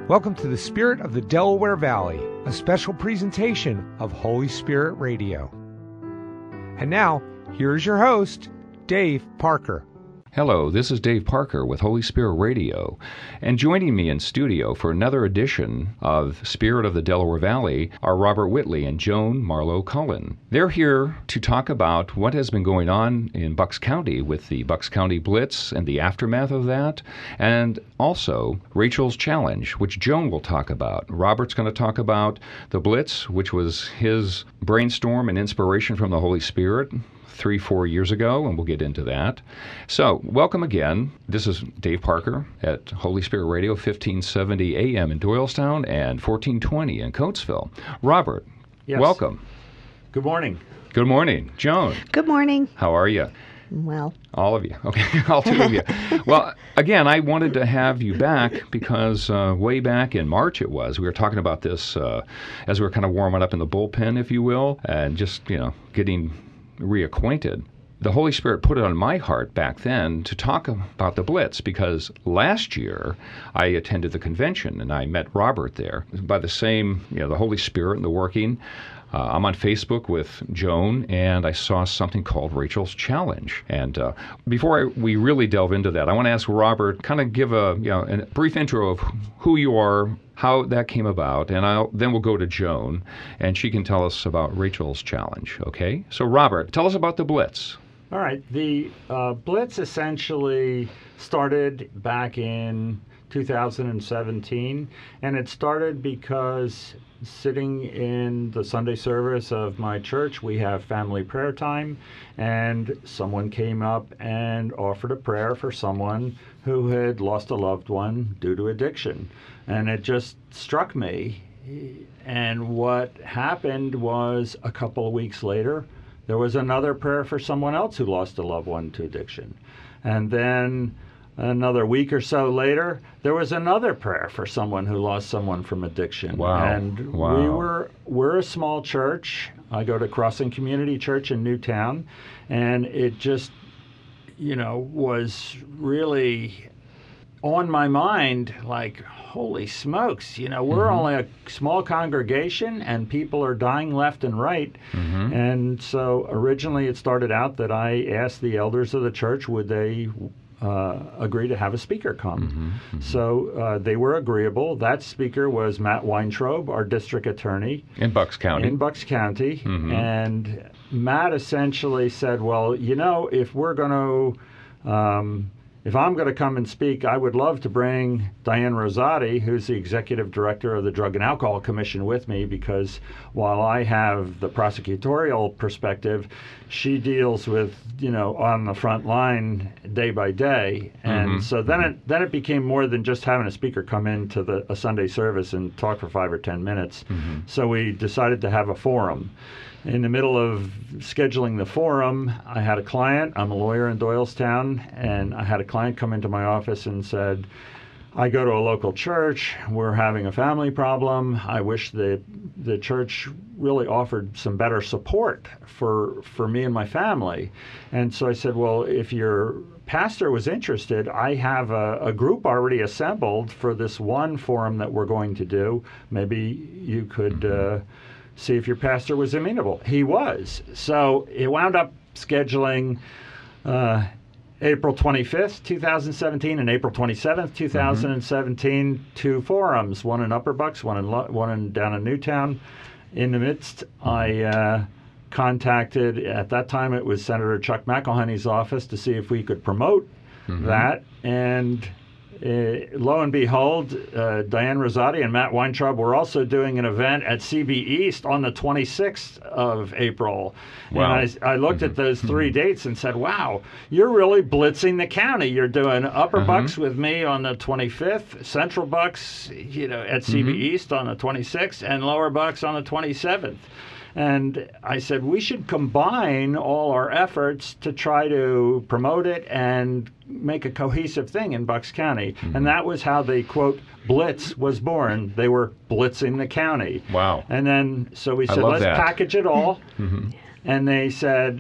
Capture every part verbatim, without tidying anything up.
Welcome to the Spirit of the Delaware Valley, a special presentation of Holy Spirit Radio. And now, here is your host, Dave Parker. Hello, this is Dave Parker with Holy Spirit Radio, and joining me in studio for another edition of Spirit of the Delaware Valley are Robert Whitley and Joan Marlowe Cullen. They're here to talk about what has been going on in Bucks County with the Bucks County Blitz and the aftermath of that, and also Rachel's Challenge, which Joan will talk about. Robert's going to talk about the Blitz, which was his brainstorm and inspiration from the Holy Spirit three, four years ago, and we'll get into that. So, welcome again. This is Dave Parker at Holy Spirit Radio, fifteen seventy A M in Doylestown and fourteen twenty in Coatesville. Robert, yes. Welcome. Good morning. Good morning. Joan. Good morning. How are you? Well. All of you. Okay, all two of you. Well, again, I wanted to have you back because uh, way back in March it was, we were talking about this uh, as we were kind of warming up in the bullpen, if you will, and just, you know, getting reacquainted. The Holy Spirit put it on my heart back then to talk about the Blitz because last year I attended the convention and I met Robert there. By the same, you know, the Holy Spirit and the working, uh, I'm on Facebook with Joan and I saw something called Rachel's Challenge. And uh, before I, we really delve into that, I want to ask Robert, kind of give a, you know, a brief intro of who you are, how that came about, and I'll, then we'll go to Joan, and she can tell us about Rachel's Challenge, okay? So, Robert, tell us about the Blitz. All right. The uh, Blitz essentially started back in two thousand seventeen, and it started because sitting in the Sunday service of my church, we have family prayer time, and someone came up and offered a prayer for someone who had lost a loved one due to addiction. And it just struck me. And what happened was a couple of weeks later, there was another prayer for someone else who lost a loved one to addiction. And then another week or so later, there was another prayer for someone who lost someone from addiction. Wow. And wow. we were, we're a small church. I go to Crossing Community Church in Newtown. And it just, you know, was really on my mind, like, holy smokes, you know, we're mm-hmm. only a small congregation and people are dying left and right. Mm-hmm. And so originally it started out that I asked the elders of the church, would they uh, agree to have a speaker come? Mm-hmm. Mm-hmm. So uh, they were agreeable. That speaker was Matt Weintraub, our district attorney. In Bucks County. In Bucks County. Mm-hmm. And Matt essentially said, well, you know, if we're going to... Um, If I'm going to come and speak, I would love to bring Diane Rosati, who's the executive director of the Drug and Alcohol Commission, with me, because while I have the prosecutorial perspective, she deals with, you know, on the front line day by day. And mm-hmm. so then it then it became more than just having a speaker come into the a Sunday service and talk for five or ten minutes. Mm-hmm. So we decided to have a forum. In the middle of scheduling the forum, I had a client. I'm a lawyer in Doylestown, and I had a client come into my office and said, I go to a local church. We're having a family problem. I wish the the church really offered some better support for for me and my family. And so I said, well, if your pastor was interested, I have a, a group already assembled for this one forum that we're going to do. Maybe you could... Uh, see if your pastor was amenable. He was. So it wound up scheduling uh, April twenty-fifth, twenty seventeen, and April twenty-seventh, twenty seventeen, mm-hmm. two forums, one in Upper Bucks, one in one in down in Newtown. In the midst, I uh, contacted, at that time it was Senator Chuck McElhenney's office to see if we could promote mm-hmm. that, and Uh, lo and behold, uh, Diane Rosati and Matt Weintraub were also doing an event at C B East on the twenty-sixth of April. Wow. And I, I looked mm-hmm. at those three mm-hmm. dates and said, wow, you're really blitzing the county. You're doing Upper uh-huh. Bucks with me on the twenty-fifth, Central Bucks, you know, at C B mm-hmm. East on the twenty-sixth, and Lower Bucks on the twenty-seventh. And I said, we should combine all our efforts to try to promote it and make a cohesive thing in Bucks County. Mm-hmm. And that was how the, quote, Blitz was born. They were blitzing the county. Wow. And then, so we said, let's that. package it all. Mm-hmm. And they said,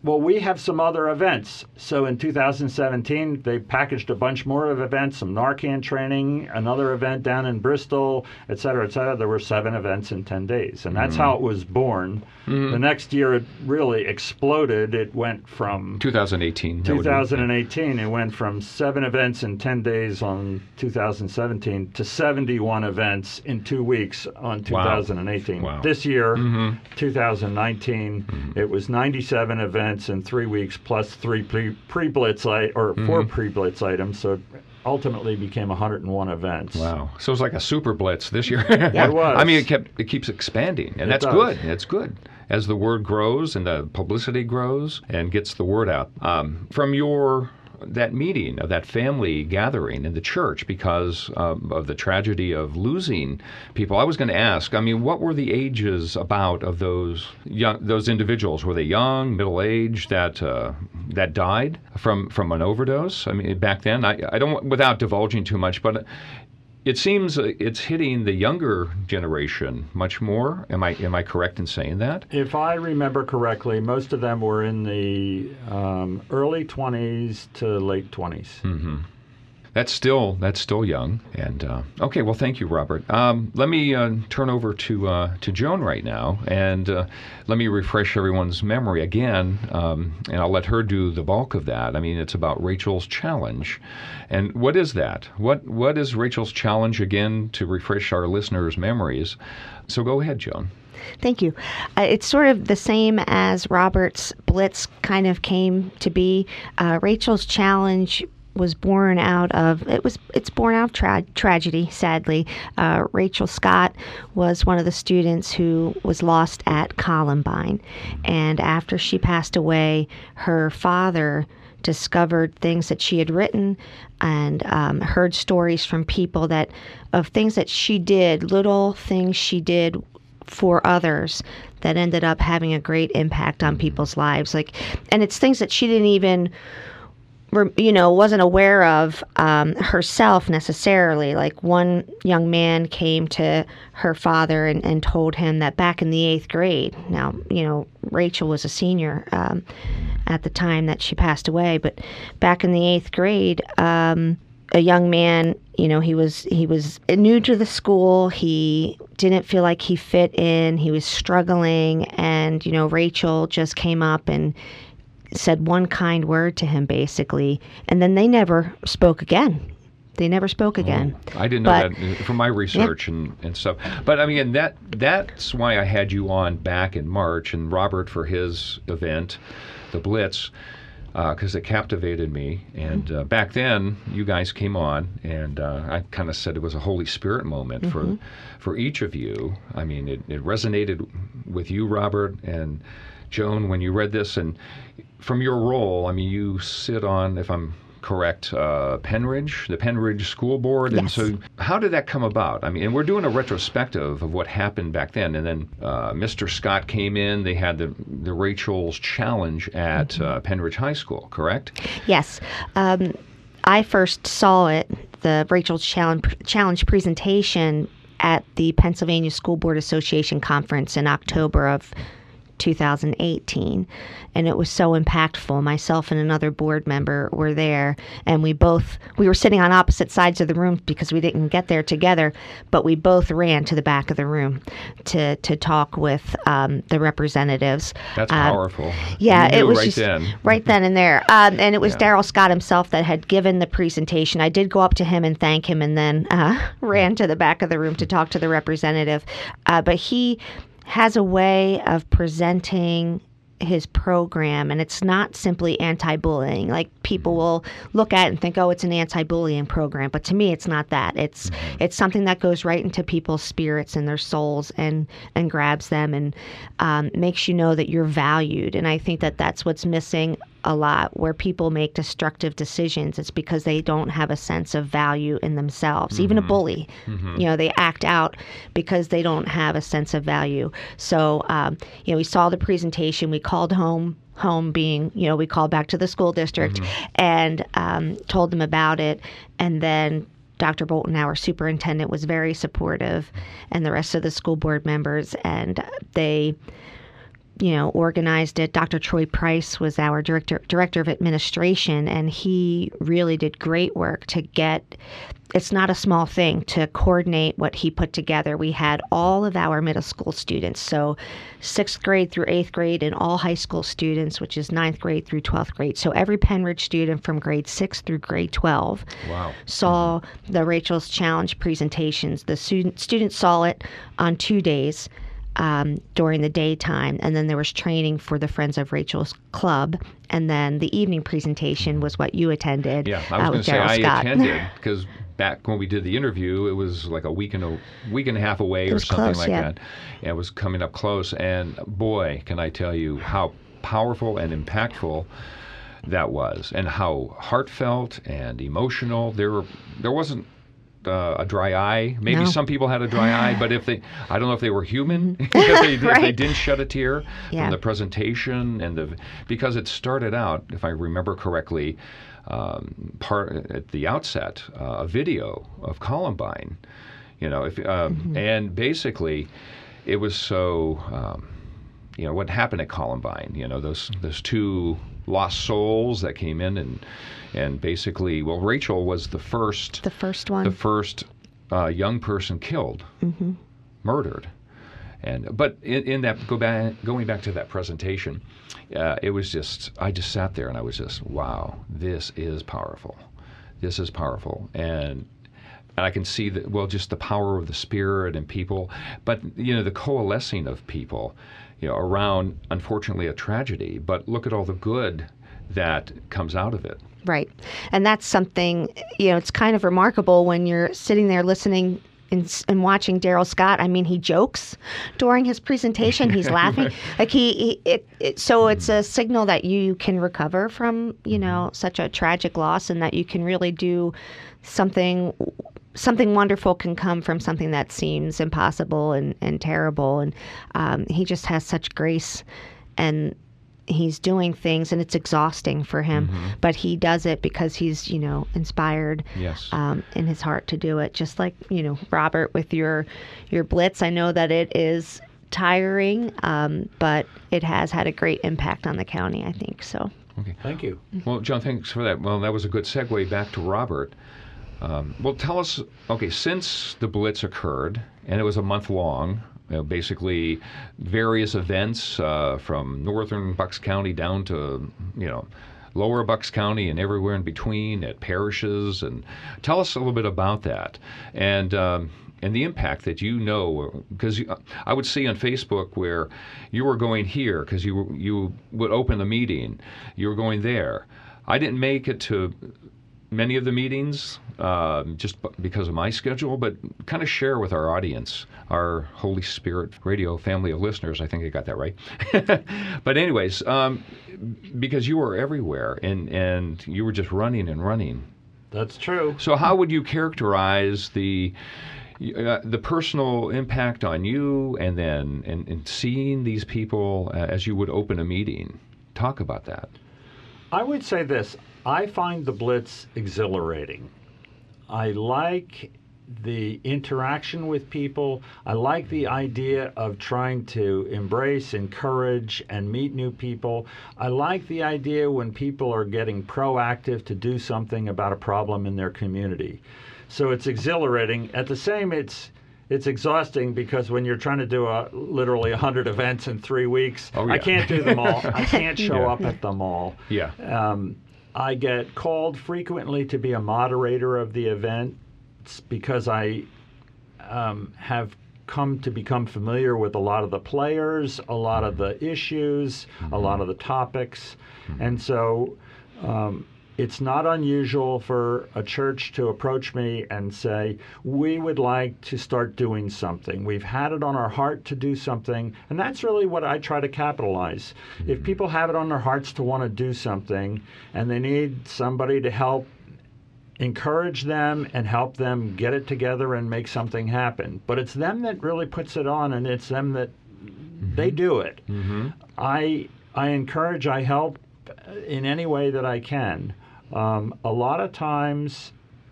well, we have some other events. So in two thousand seventeen, they packaged a bunch more of events, some Narcan training, another event down in Bristol, et cetera, et cetera. There were seven events in ten days. And that's mm-hmm. how it was born. Mm-hmm. The next year, it really exploded. It went from... twenty eighteen. twenty eighteen, it went from seven events in ten days on two thousand seventeen to seventy-one events in two weeks on two thousand eighteen. Wow. Wow. This year, mm-hmm. two thousand nineteen, mm-hmm. it was ninety-seven events in three weeks plus three pre- pre-blitz I- or mm-hmm. four pre-blitz items. So it ultimately became one hundred one events. Wow! So it's like a super blitz this year. Yeah, it was. I mean, it kept it keeps expanding, and it that's does. good. It's good as the word grows and the publicity grows and gets the word out. Um, from your that meeting of that family gathering in the church because um, of the tragedy of losing people, I was going to ask, I mean, what were the ages about of those young, those individuals? Were they young, middle-aged that uh, that died from from an overdose? I mean, back then, I, I don't, without divulging too much, but it seems it's hitting the younger generation much more. Am I am I correct in saying that? If I remember correctly, most of them were in the um, early twenties to late twenties. Mm-hmm. That's still that's still young. And uh, okay, well, thank you, Robert. Um, let me uh, turn over to uh, to Joan right now, and uh, let me refresh everyone's memory again, um, and I'll let her do the bulk of that. I mean, it's about Rachel's Challenge, and what is that? What what is Rachel's Challenge again? To refresh our listeners' memories. So go ahead, Joan. Thank you. Uh, it's sort of the same as Robert's Blitz kind of came to be. Uh, Rachel's Challenge was born out of, it was, it's born out of tra- tragedy, sadly. Uh, Rachel Scott was one of the students who was lost at Columbine. And after she passed away, her father discovered things that she had written and um, heard stories from people that, of things that she did, little things she did for others that ended up having a great impact on people's lives. Like, and it's things that she didn't even, you know, wasn't aware of um, herself necessarily. Like one young man came to her father and, and told him that back in the eighth grade, now, you know, Rachel was a senior um, at the time that she passed away, but back in the eighth grade, um, a young man, you know, he was he was new to the school. He didn't feel like he fit in. He was struggling, and, you know, Rachel just came up and said one kind word to him, basically, and then they never spoke again. They never spoke again. Oh, I didn't know but, that from my research yeah. and, and stuff. But I mean, that that's why I had you on back in March, and Robert for his event, the Blitz, because uh, it captivated me. And uh, back then, you guys came on, and uh, I kind of said it was a Holy Spirit moment mm-hmm. for for each of you. I mean, it, it resonated with you, Robert, and Joan, when you read this. And from your role, I mean, you sit on, if I'm correct, uh, Penridge, the Penridge School Board. Yes. And so how did that come about? I mean, and we're doing a retrospective of what happened back then. And then uh, Mister Scott came in. They had the, the Rachel's Challenge at mm-hmm. uh, Penridge High School, correct? Yes. Um, I first saw it, the Rachel's Challenge, Challenge presentation at the Pennsylvania School Board Association conference in October of two thousand eighteen, and it was so impactful. Myself and another board member were there, and we both we were sitting on opposite sides of the room because we didn't get there together, but we both ran to the back of the room to to talk with um, the representatives. That's um, powerful. Yeah, you it was right just then. right then and there, um, and it was yeah. Daryl Scott himself that had given the presentation. I did go up to him and thank him, and then uh, ran to the back of the room to talk to the representative. Uh, but he has a way of presenting his program, and it's not simply anti-bullying. Like, people will look at it and think, oh, it's an anti-bullying program, but to me it's not that. It's mm-hmm. it's something that goes right into people's spirits and their souls and and grabs them and um, makes you know that you're valued. And I think that that's what's missing a lot, where people make destructive decisions. It's because they don't have a sense of value in themselves. Mm-hmm. Even a bully, mm-hmm. you know, they act out because they don't have a sense of value. So, um, you know, we saw the presentation, we called home, home being, you know, we called back to the school district mm-hmm. and um, told them about it. And then Doctor Bolton, our superintendent, was very supportive, and the rest of the school board members, and they you know, organized it. Doctor Troy Price was our director director of administration, and he really did great work to get. It's not a small thing to coordinate what he put together. We had all of our middle school students, so sixth grade through eighth grade, and all high school students, which is ninth grade through twelfth grade. So every Penn Ridge student from grade six through grade twelve Wow. saw the Rachel's Challenge presentations. The student, students saw it on two days. Um, during the daytime, and then there was training for the Friends of Rachel's Club, and then the evening presentation was what you attended. Yeah, I was uh, going to with say Daryl I Scott. attended because back when we did the interview, it was like a week and a week and a half away or was something close, like yeah. that. And it was coming up close, and boy, can I tell you how powerful and impactful that was, and how heartfelt and emotional. There were, there wasn't. Uh, a dry eye. Maybe No. some people had a dry eye, but if they, I don't know if they were human, if, they, if they Right. didn't shed a tear Yeah. from the presentation and the, because it started out, if I remember correctly, um, part at the outset, uh, a video of Columbine, you know, if um, Mm-hmm. and basically, it was so. Um, you know what happened at Columbine, you know those those two lost souls that came in and and basically, well, Rachel was the first The first one. the first uh, young person killed, Mm-hmm. murdered, and but in, in that go back going back to that presentation, uh, it was just I just sat there and I was just wow, this is powerful, this is powerful, and. And I can see that, well, just the power of the Spirit and people, but, you know, the coalescing of people, you know, around, unfortunatately, a tragedy. But look at all the good that comes out of it. Right. And that's something, you know, it's kind of remarkable when you're sitting there listening and, and watching Daryl Scott. I mean, he jokes during his presentation. He's laughing. Like he, he it, it, so it's a signal that you can recover from, you know, such a tragic loss, and that you can really do something something wonderful can come from something that seems impossible and, and terrible. And um, he just has such grace, and he's doing things, and it's exhausting for him, Mm-hmm. but he does it because he's, you know, inspired Yes. um, in his heart to do it. Just like, you know, Robert, with your your blitz, I know that it is tiring, um, but it has had a great impact on the county, I think. So, Okay. Thank you. Well, John, thanks for that. Well, that was a good segue back to Robert. Um, well, tell us, okay, since the Blitz occurred, and it was a month long, you know, basically various events uh, from northern Bucks County down to, you know, lower Bucks County and everywhere in between at parishes. And tell us a little bit about that. And um, and the impact that you know, because I would see on Facebook where you were going here because you were- you would open the meeting, you were going there. I didn't make it to many of the meetings um, just b- because of my schedule, but kind of share with our audience, our Holy Spirit Radio family of listeners. I think I got that right. But anyways, um, because you were everywhere and, and you were just running and running. That's true. So how would you characterize the uh, the personal impact on you, and then and, and seeing these people uh, as you would open a meeting? Talk about that. I would say this. I find the Blitz exhilarating. I like the interaction with people. I like the idea of trying to embrace, encourage, and meet new people. I like the idea when people are getting proactive to do something about a problem in their community. So it's exhilarating. At the same, it's it's exhausting because when you're trying to do a, literally one hundred events in three weeks, Oh, yeah. I can't do them all. I can't show Yeah. up at them all. Yeah. Um, I get called frequently to be a moderator of the event because I um, have come to become familiar with a lot of the players, a lot of the issues, a lot of the topics. And so um, it's not unusual for a church to approach me and say, we would like to start doing something. We've had it on our heart to do something. And that's really what I try to capitalize. If people have it on their hearts to want to do something and they need somebody to help encourage them and help them get it together and make something happen. But it's them that really puts it on, and it's them that they do it. Mm-hmm. I I encourage, I help in any way that I can. Um, a lot of times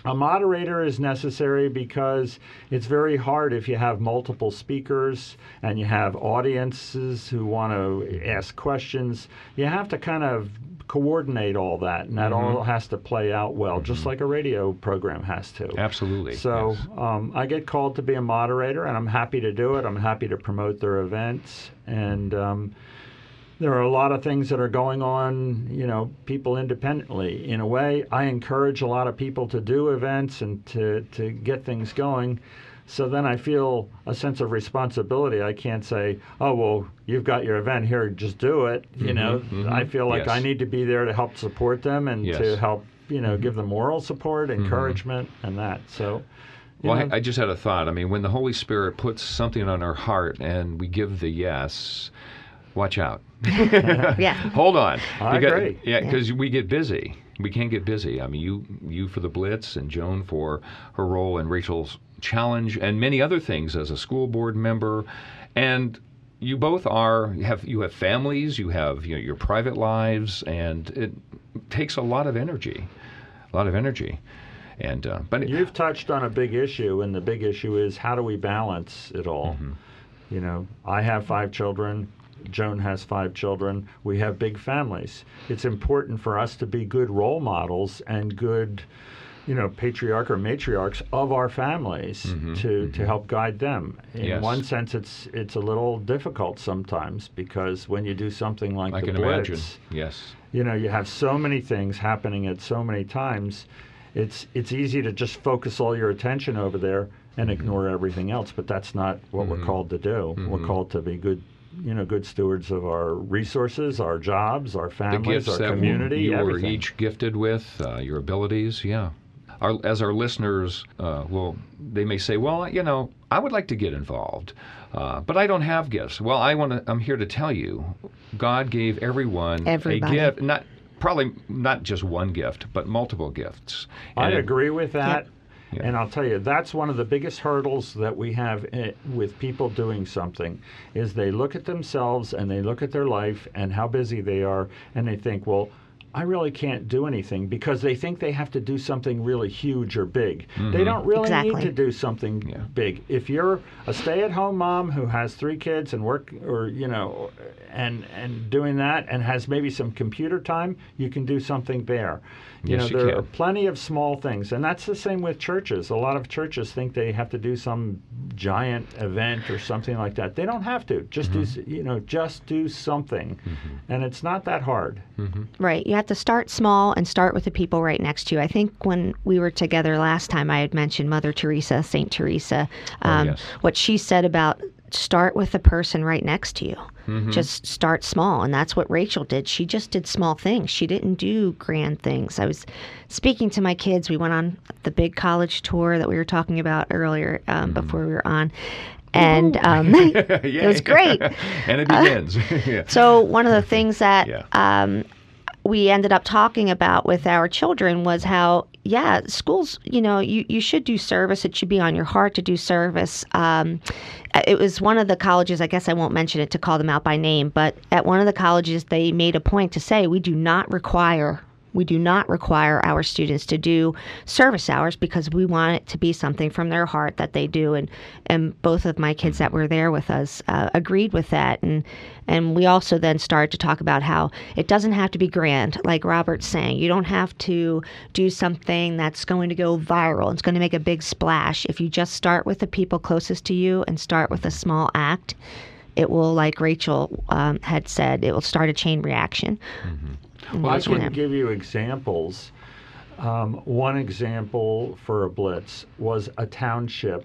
A moderator is necessary because it's very hard if you have multiple speakers and you have audiences who want to ask questions. You have to kind of coordinate all that, and that Mm-hmm. all has to play out well, just like a radio program has to. Absolutely. So yes. um, I get called to be a moderator, and I'm happy to do it. I'm happy to promote their events, and um, there are a lot of things that are going on, you know, people independently. In a way, I encourage a lot of people to do events and to, to get things going. So then I feel a sense of responsibility. I can't say, oh, well, you've got your event here, just do it. You know, mhm. I feel like Yes. I need to be there to help support them and Yes. to help, you know, give them moral support, encouragement, and that. So, you Well, know, I, I just had a thought. I mean, when the Holy Spirit puts something on our heart and we give the yes, watch out. Yeah. Hold on. I because, agree. Yeah, because we get busy. We can get busy. I mean, you you for the Blitz and Joan for her role in Rachel's Challenge and many other things as a school board member, and you both are have you have families, you have you know, your private lives, and it takes a lot of energy, a lot of energy, and uh, but You've touched on a big issue, and the big issue is how do we balance it all? Mm-hmm. You know, I have five children. Joan has five children. We have big families. It's important for us to be good role models and good, you know, patriarch or matriarchs of our families Mm-hmm, to, to help guide them. In Yes. one sense, it's it's a little difficult sometimes because when you do something like I the can Blitz, imagine. Yes. you know, you have so many things happening at so many times. It's it's easy to just focus all your attention over there and ignore everything else. But that's not what we're called to do. We're called to be good, you know, good stewards of our resources, our jobs, our The families, gifts our that community, you were everything. each gifted with, uh, your abilities, yeah. Our, as our listeners, uh, will they may say, well, you know, I would like to get involved, uh, but I don't have gifts. Well, I want to. I'm here to tell you, God gave everyone Everybody. a gift, not probably not just one gift, but multiple gifts. I And- agree with that. Yeah. And I'll tell you, that's one of the biggest hurdles that we have i- with people doing something, is they look at themselves and they look at their life and how busy they are, and they think, well, I really can't do anything because they think they have to do something really huge or big. They don't really Exactly. need to do something Yeah. big. If you're a stay-at-home mom who has three kids and work, or you know, and and doing that and has maybe some computer time, you can do something there. You Yes, know, you there can. are plenty of small things, and that's the same with churches. A lot of churches think they have to do some giant event or something like that. They don't have to. Just do, s- you know, just do something, and it's not that hard. Right. You have to start small and start with the people right next to you. I think when we were together last time, I had mentioned Mother Teresa, Saint Teresa, um, yes. what she said about start with the person right next to you. Just start small. And that's what Rachel did. She just did small things. She didn't do grand things. I was speaking to my kids. We went on the big college tour that we were talking about earlier um, before we were on. And um, it was great. and it begins. yeah. So one of the things that Yeah. um, we ended up talking about with our children was how, yeah, schools, you know, you, you should do service. It should be on your heart to do service. Um, it was one of the colleges, I guess I won't mention it to call them out by name, but at one of the colleges, they made a point to say, we do not require We do not require our students to do service hours because we want it to be something from their heart that they do. And, and both of my kids that were there with us uh, agreed with that. And and we also then started to talk about how it doesn't have to be grand, like Robert's saying. You don't have to do something that's going to go viral. It's going to make a big splash. If you just start with the people closest to you and start with a small act, it will, like Rachel um, had said, it will start a chain reaction. Well, I that's can what, give you examples. Um, one example for a Blitz was a township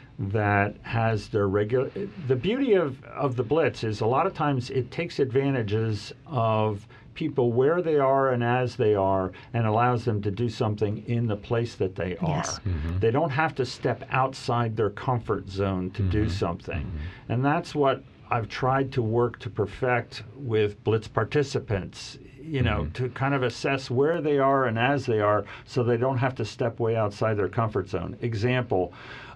that has their regular. The beauty of, of the Blitz is a lot of times it takes advantages of people where they are and as they are and allows them to do something in the place that they are. Yes. They don't have to step outside their comfort zone to do something. And that's what I've tried to work to perfect with Blitz participants, you know, to kind of assess where they are and as they are so they don't have to step way outside their comfort zone. Example,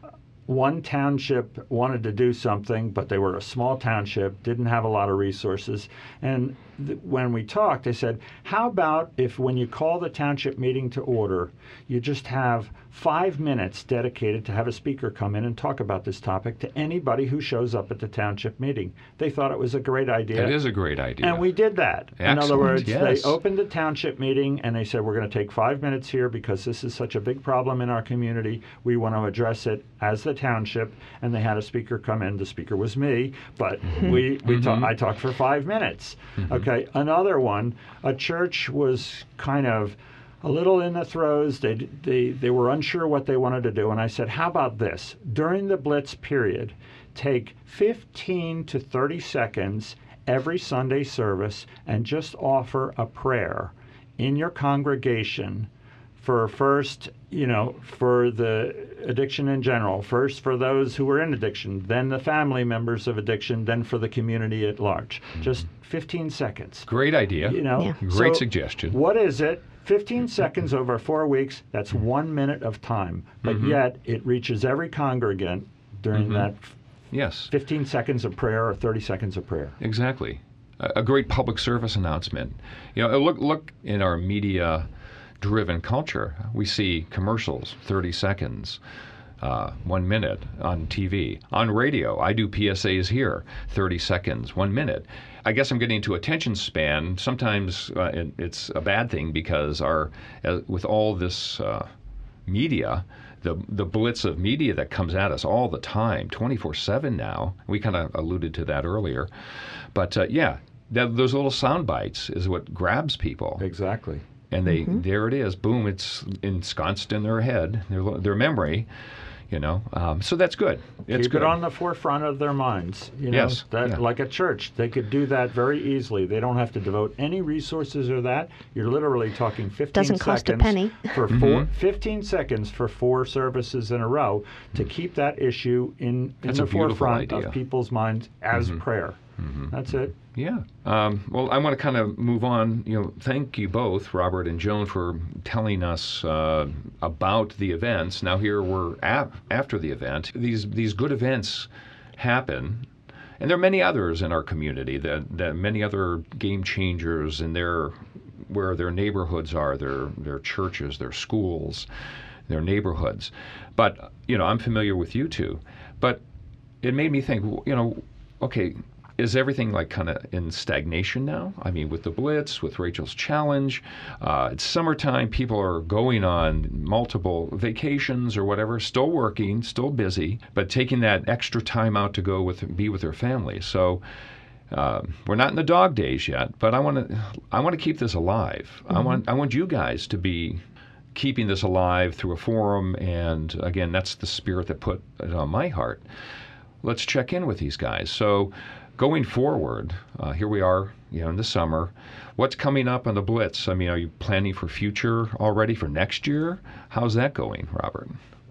one township wanted to do something, but they were a small township, didn't have a lot of resources. And th- when we talked, they said, how about if when you call the township meeting to order, you just have five minutes dedicated to have a speaker come in and talk about this topic to anybody who shows up at the township meeting. They thought it was a great idea. It is a great idea. And we did that. Excellent, In other words, yes. they opened the township meeting and they said, we're going to take five minutes here because this is such a big problem in our community. We want to address it as the township. And they had a speaker come in. The speaker was me, but Mm-hmm. we, we ta- I talked for five minutes. Mm-hmm. Okay, another one, a church was kind of a little in the throes. They, they, they were unsure what they wanted to do. And I said, how about this? During the Blitz period, take fifteen to thirty seconds every Sunday service and just offer a prayer in your congregation for first, you know, for the addiction in general, first for those who were in addiction, then the family members of addiction, then for the community at large. Mm-hmm. Just fifteen seconds. Great idea. You know, Yeah. Great so suggestion. What is it? fifteen seconds over four weeks, that's one minute of time. But Mm-hmm. yet it reaches every congregant during Mm-hmm. that Yes, fifteen seconds of prayer or thirty seconds of prayer. exactly. A, a great public service announcement. You know, look look in our media-driven culture. We see commercials, thirty seconds, uh, one minute on T V. On radio, I do P S As here, thirty seconds, one minute. I guess I'm getting to attention span. Sometimes uh, it, it's a bad thing because our uh, with all this uh, media, the the blitz of media that comes at us all the time, twenty-four seven now. We kind of alluded to that earlier, but uh, yeah, that, those little sound bites is what grabs people, Exactly. and they there it is, boom, it's ensconced in their head, their their memory. You know, um, so that's good. It's Keep good. it on the forefront of their minds. You know, Yes, that yeah. like a church, they could do that very easily. They don't have to devote any resources or that. You're literally talking fifteen Doesn't seconds cost a penny. for Mm-hmm. four, fifteen seconds for four services in a row to keep that issue in, in That's the a beautiful forefront idea. of people's minds as prayer. Mm-hmm. That's it. Yeah. Um, well, I want to kind of move on. You know, thank you both, Robert and Joan, for telling us uh, about the events. Now here we're ap- after the event. These these good events happen, and there are many others in our community. That, that many other game changers in their where their neighborhoods are, their their churches, their schools, their neighborhoods. But you know, I'm familiar with you two. But it made me think. You know, okay. Is everything like kind of in stagnation now? I mean, with the Blitz, with Rachel's Challenge, uh, it's summertime, people are going on multiple vacations or whatever, still working, still busy, but taking that extra time out to go with be with their family. So uh, we're not in the dog days yet, but I want to I want to keep this alive. Mm-hmm. I want I want you guys to be keeping this alive through a forum, and again, that's the spirit that put it on my heart. Let's check in with these guys. So. Going forward, uh, here we are, you know, in the summer. What's coming up on the Blitz? I mean, are you planning for future already for next year? How's that going, Robert?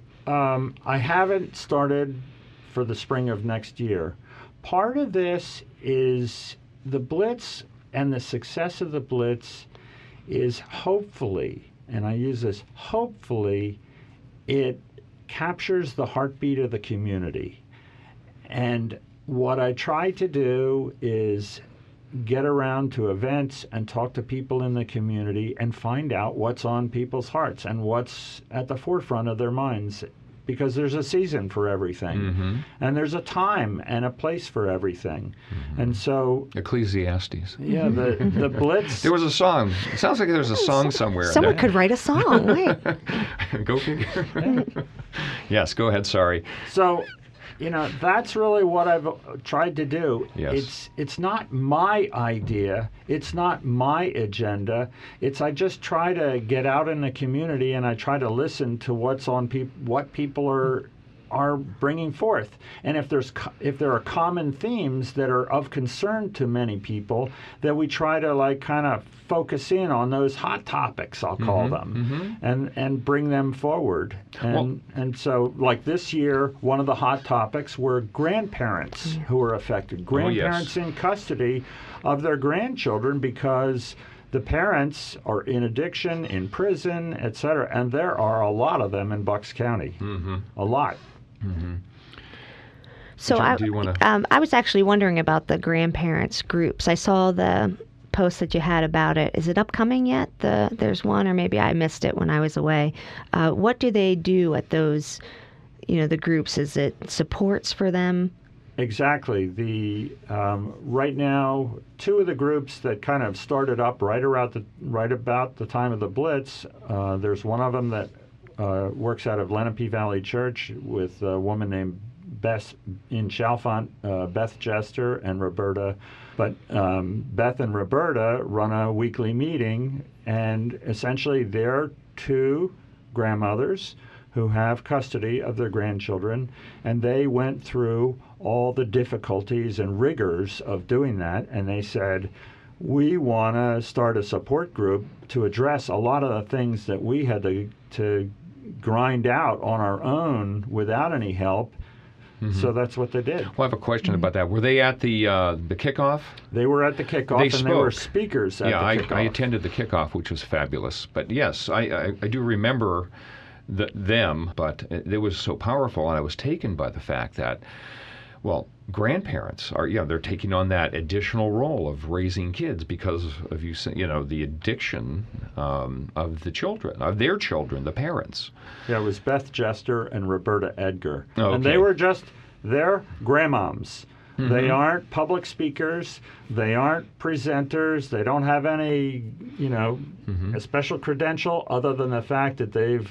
Um, I haven't started for the spring of next year. Part of this is the Blitz and the success of the Blitz is hopefully, and I use this, hopefully it captures the heartbeat of the community. And what I try to do is get around to events and talk to people in the community and find out what's on people's hearts and what's at the forefront of their minds, because there's a season for everything, Mm-hmm. and there's a time and a place for everything. Mm-hmm. And so, Ecclesiastes. yeah, the, the Blitz... There was a song. It sounds like there's a song somewhere. Someone in could write a song. Wait. there. Go figure. Yes, go ahead. Sorry. So, you know, that's really what I've tried to do. Yes. It's it's not my idea. It's not my agenda. It's I just try to get out in the community and I try to listen to what's on peop- what people are are bringing forth. And if there's co- if there are common themes that are of concern to many people, that we try to like kind of focus in on those hot topics, I'll call them, and and bring them forward. And Well- and so like this year, one of the hot topics were grandparents who are affected. Grandparents in custody of their grandchildren because the parents are in addiction, in prison, et cetera. And there are a lot of them in Bucks County. Mm-hmm. A lot. Mm-hmm. So John, I, do you want to? um, I was actually wondering about the grandparents groups. I saw the post that you had about it. Is it upcoming yet? The there's one, or maybe I missed it when I was away. Uh, what do they do at those, you know, the groups? Is it supports for them? Exactly. The um, right now, two of the groups that kind of started up right around the right about the time of the Blitz. Uh, there's one of them that uh, works out of Lenape Valley Church with a woman named Beth in Chalfont, uh, Beth Jester and Roberta. But um, Beth and Roberta run a weekly meeting, and essentially they're two grandmothers who have custody of their grandchildren, and they went through all the difficulties and rigors of doing that, and they said, we want to start a support group to address a lot of the things that we had to, to grind out on our own without any help. Mm-hmm. So that's what they did. Well, I have a question mm-hmm. about that. Were they at the uh, the kickoff? They were at the kickoff, they and spoke. They were speakers at yeah, the I, kickoff. I attended the kickoff, which was fabulous. But yes, I, I, I do remember the, them, but it, it was so powerful, and I was taken by the fact that, well, grandparents are, yeah, they're taking on that additional role of raising kids because of, you you know, the addiction um, of the children, of their children, the parents. Yeah, it was Beth Jester and Roberta Edgar. Oh, okay. And they were just, they're grandmoms. Mm-hmm. They aren't public speakers. They aren't presenters. They don't have any, you know, mm-hmm. a special credential other than the fact that they've,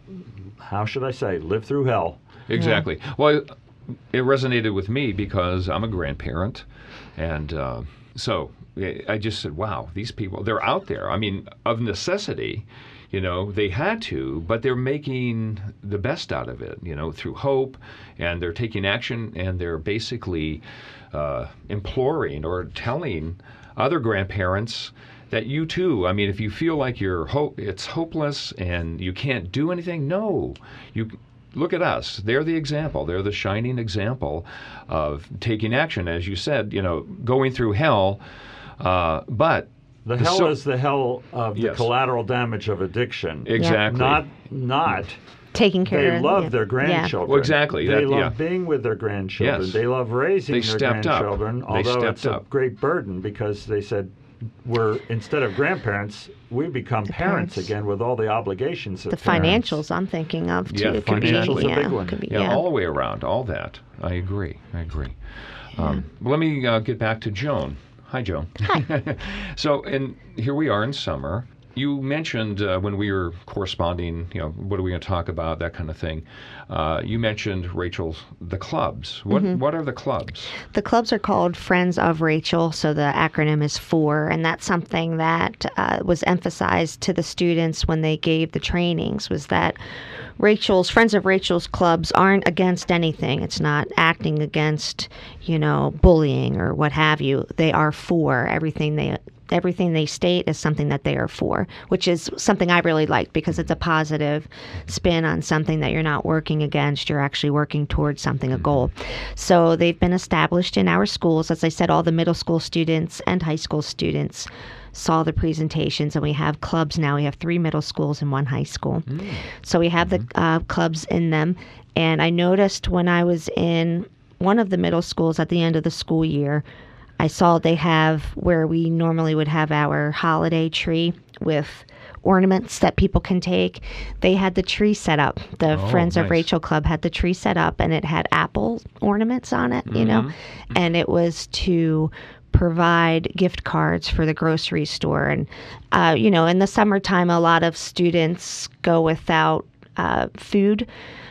how should I say, lived through hell. Exactly. Yeah. Well, it resonated with me because I'm a grandparent, and uh, so I just said, wow, these people, they're out there. I mean, of necessity, you know, they had to, but they're making the best out of it, you know, through hope, and they're taking action, and they're basically uh, imploring or telling other grandparents that you too, I mean, if you feel like you're hope, it's hopeless and you can't do anything, no, you look at us. They're the example. They're the shining example of taking action, as you said, you know, going through hell. Uh, but the, the hell so- is the hell of yes. the collateral damage of addiction. Exactly. Not, not. Taking care They of love yeah. their grandchildren. Well, exactly. They That, love yeah. being with their grandchildren. Yes. They love raising They their stepped up. grandchildren, They although stepped it's a up. great burden because they said, we're instead of grandparents, we become parents, parents. again with all the obligations of The parents. financials I'm thinking of too. Yeah, It could be, financials a yeah, big one. could be, Yeah, yeah. all the way around, all that. I agree. I agree. Um, well, let me uh, get back to Joan. Hi, Joan. Hi. So, and here we are in summer. You mentioned uh, when we were corresponding, you know, what are we going to talk about, that kind of thing. Uh, you mentioned, Rachel, the clubs. What Mm-hmm. what are the clubs? The clubs are called Friends of Rachel, so the acronym is FOUR, and that's something that uh, was emphasized to the students when they gave the trainings, was that Rachel's, Friends of Rachel's clubs aren't against anything. It's not acting against, you know, bullying or what have you. They are for everything they everything they state is something that they are for, which is something I really like because it's a positive spin on something that you're not working against. You're actually working towards something, a goal. So they've been established in our schools. As I said, all the middle school students and high school students saw the presentations, and we have clubs now. We have three middle schools and one high school. Mm. So we have mm-hmm. the uh, clubs in them. And I noticed when I was in one of the middle schools at the end of the school year, I saw they have where we normally would have our holiday tree with ornaments that people can take. They had the tree set up. The oh, Friends nice. of Rachel Club had the tree set up, and it had apple ornaments on it, you mm-hmm. know, and it was to provide gift cards for the grocery store. And, uh, you know, in the summertime, a lot of students go without uh, food.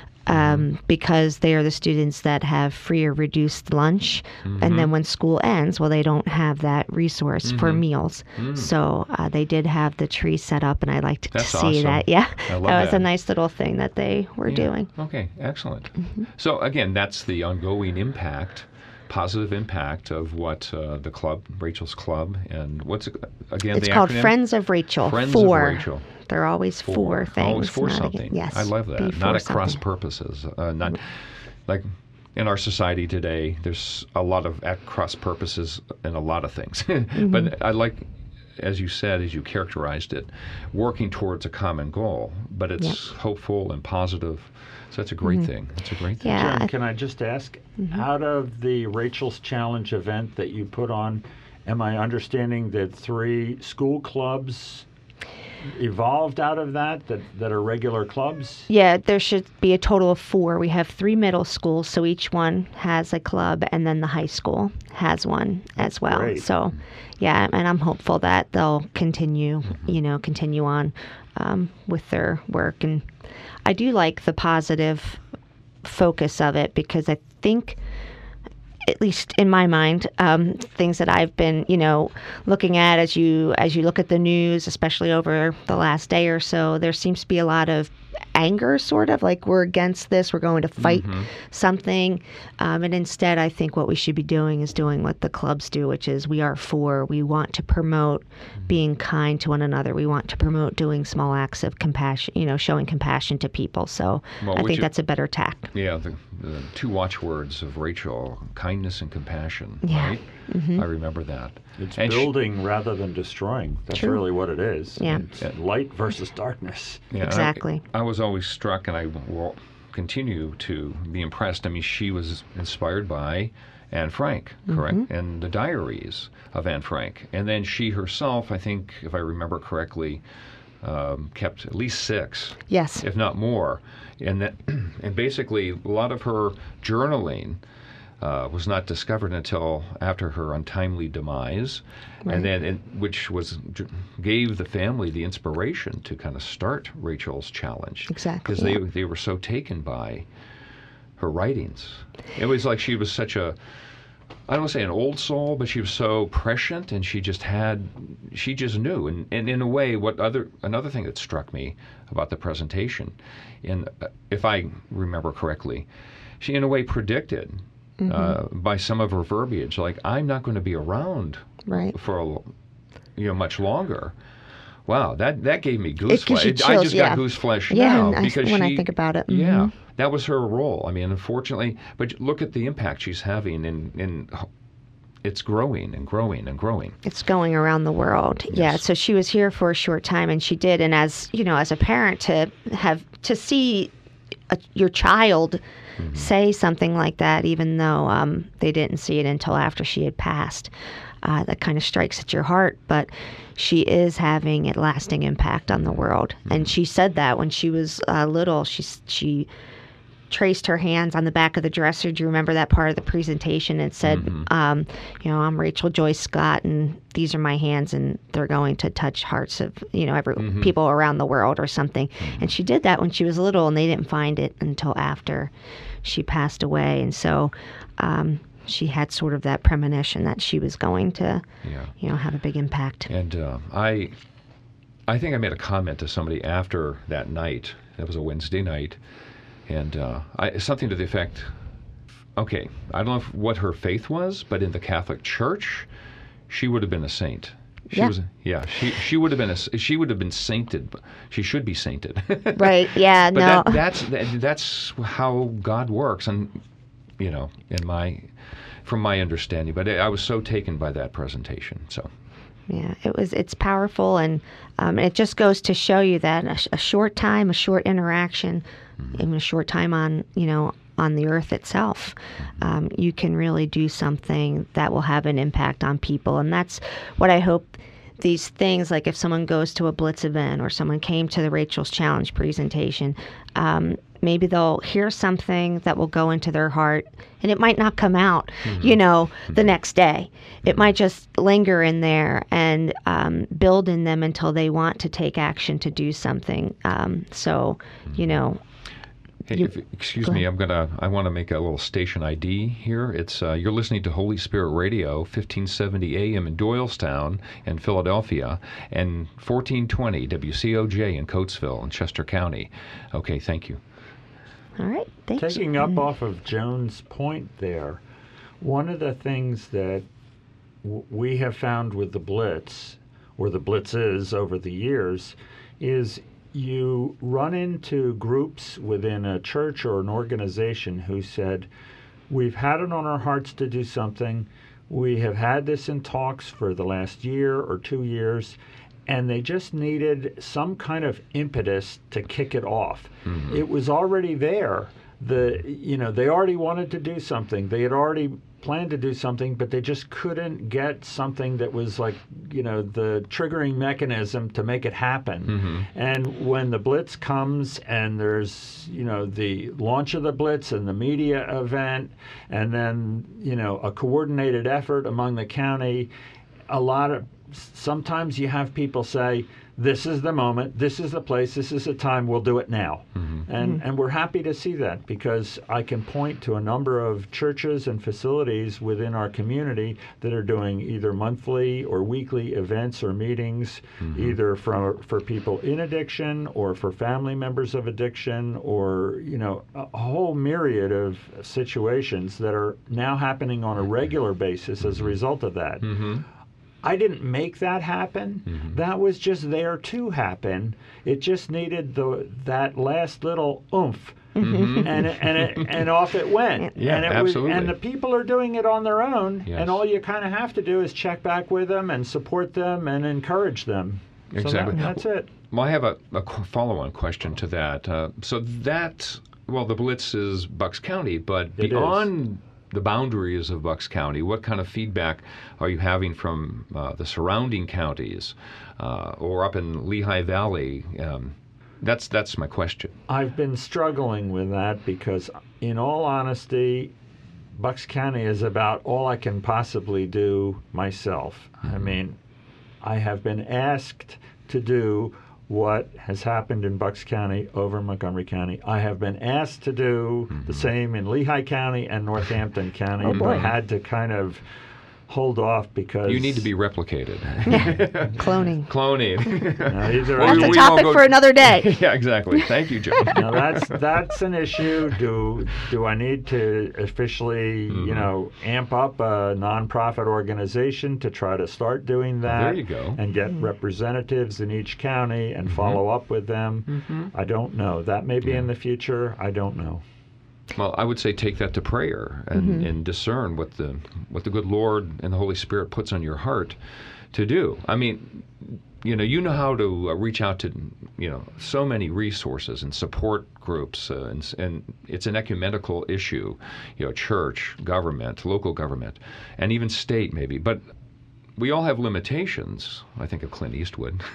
Um, because they are the students that have free or reduced lunch. Mm-hmm. And then when school ends, well, they don't have that resource mm-hmm. for meals. Mm. So uh, they did have the tree set up, and I liked That's to see awesome. that. Yeah, I love that was that. a nice little thing that they were yeah. doing. Okay, excellent. Mm-hmm. So again, that's the ongoing impact, positive impact of what uh, the club, Rachel's Club, and what's it, again it's the called acronym? Friends of Rachel. Friends Four. of Rachel. They're always for, for things. Always for not something. Again. Yes. I love that. Be Not for at cross something. purposes. Uh, not like in our society today. There's a lot of at cross purposes in a lot of things. Mm-hmm. But I like as you said, as you characterized it, working towards a common goal, but it's Yep. hopeful and positive. So that's a great Mhm. thing. That's a great thing. Yeah. Jen, I- can I just ask, Mhm. out of the Rachel's Challenge event that you put on, am I understanding that three school clubs evolved out of that, that, that are regular clubs? Yeah, there should be a total of four. We have three middle schools, so each one has a club, and then the high school has one as well. great. So, yeah, and I'm hopeful that they'll continue, you know, continue on um, with their work. And I do like the positive focus of it because I think, at least in my mind, um, things that I've been, you know, looking at as you as you look at the news, especially over the last day or so, there seems to be a lot of anger, sort of like we're against this, we're going to fight something, um, and instead, I think what we should be doing is doing what the clubs do, which is we are for. We want to promote being kind to one another. We want to promote doing small acts of compassion, you know, showing compassion to people. So Well, I would think you- that's a better tack. Yeah, the, the two watchwords of Rachel, kindness and compassion, Yeah. right? I remember that. It's And she- building rather than destroying. That's True. really what it is. Yeah. It's light versus darkness. Yeah, and I- Exactly. I, was always struck, and I will continue to be impressed. I mean, she was inspired by Anne Frank, correct? Mm-hmm. And the diaries of Anne Frank. And then she herself, I think, if I remember correctly, um, kept at least six, Yes. if not more. And that, and basically, a lot of her journaling uh, was not discovered until after her untimely demise, Right. and then and, which was gave the family the inspiration to kind of start Rachel's Challenge. Exactly, because they yeah. they were so taken by her writings. It was like she was such a, I don't want to say an old soul, but she was so prescient, and she just had, she just knew. And, and in a way, what other another thing that struck me about the presentation, and uh, if I remember correctly, she in a way predicted uh, by some of her verbiage, like, I'm not going to be around Right. for a, you know, much longer. Wow, that that gave me gives you gooseflesh. I chills, just yeah. got goose flesh Yeah, now and I- because when I she- think about it, Yeah, mhm. that was her role. I mean, unfortunately, but look at the impact she's having, and in, in it's growing and growing and growing. It's going around the world. Yeah. Yes. So she was here for a short time, and she did. And as you know, as a parent, to have to see a, your child say something like that, even though um, they didn't see it until after she had passed, uh, that kind of strikes at your heart. But she is having a lasting impact on the world, and she said that when she was uh, little. She she. traced her hands on the back of the dresser. Do you remember that part of the presentation? And said, um, you know, I'm Rachel Joyce Scott, and these are my hands, and they're going to touch hearts of, you know, every people around the world or something. And she did that when she was little, and they didn't find it until after she passed away. And so um, she had sort of that premonition that she was going to, Yeah. you know, have a big impact. And uh, I, I think I made a comment to somebody after that night. It was a Wednesday night, and uh, I, something to the effect, okay, I don't know if, what her faith was, but in the Catholic Church, she would have been a saint. She Yeah. was, yeah. She she would have been a, she would have been sainted. She should be sainted. Right. Yeah. But no. that, that's that, that's how God works, and you know, in my, from my understanding. But I was so taken by that presentation. So. Yeah, it was. It's powerful, and um, it just goes to show you that a, sh- a short time, a short interaction, even a short time on you know on the earth itself, um, you can really do something that will have an impact on people, and that's what I hope. These things, like if someone goes to a Blitz event or someone came to the Rachel's Challenge presentation, um, maybe they'll hear something that will go into their heart, and it might not come out, you know, the next day. It might just linger in there and um, build in them until they want to take action to do something. Um, so, you know, Hey, You- if, excuse go me, ahead. I'm gonna. I want to make a little station I D here. It's uh, you're listening to Holy Spirit Radio, fifteen seventy A M in Doylestown and Philadelphia, and fourteen twenty W C O J in Coatesville in Chester County. Okay, thank you. all right, thanks. Taking up off of Joan's point there, one of the things that w- we have found with the Blitz, or the Blitzes over the years, is you run into groups within a church or an organization who said, we've had it on our hearts to do something. we have had this in talks for the last year or two years, and they just needed some kind of impetus to kick it off. Mm-hmm. It was already there. The you know they already wanted to do something. They had already planned to do something, but they just couldn't get something that was like, you know, the triggering mechanism to make it happen. Mm-hmm. And when the Blitz comes and there's, you know, the launch of the Blitz and the media event, and then, you know, a coordinated effort among the county, a lot of, sometimes you have people say, this is the moment, this is the place, this is the time, we'll do it now. Mm-hmm. And mm-hmm. and we're happy to see that, because I can point to a number of churches and facilities within our community that are doing either monthly or weekly events or meetings, mm-hmm. either for, for people in addiction or for family members of addiction, or, you know, a whole myriad of situations that are now happening on a regular basis mm-hmm. as a result of that. Mm-hmm. I didn't make that happen. Mm-hmm. That was just there to happen. It just needed the that last little oomph, mm-hmm. and it, and it, and off it went. Yeah, and it absolutely. Was, and the people are doing it on their own, yes. and all you kind of have to do is check back with them and support them and encourage them. Exactly. So that, that's it. Well, I have a, a follow-on question to that. Uh, so that, well, the Blitz is Bucks County, but it beyond is. the boundaries of Bucks County, what kind of feedback are you having from uh, the surrounding counties uh, or up in Lehigh Valley? Um, that's that's my question. I've been struggling with that because, in all honesty, Bucks County is about all I can possibly do myself. Mm-hmm. I mean, I have been asked to do what has happened in Bucks County over in Montgomery County. I have been asked to do mm-hmm. the same in Lehigh County and Northampton County. Oh, boy. I had to kind of hold off because... You need to be replicated. Cloning. Cloning. Now, either That's I, a topic for another day. Yeah, exactly. Thank you, Joe. now that's that's an issue. Do do I need to officially, mm-hmm. you know, amp up a nonprofit organization to try to start doing that? Well, there you go. And get mm-hmm. representatives in each county and mm-hmm. follow up with them. Mm-hmm. I don't know. That may be yeah. in the future. I don't know. Well, I would say take that to prayer and, mm-hmm. and discern what the what the good Lord and the Holy Spirit puts on your heart to do. I mean, you know, you know how to uh, reach out to, you know, so many resources and support groups, uh, and, and it's an ecumenical issue, you know, church, government, local government, and even state maybe. But we all have limitations. I think of Clint Eastwood.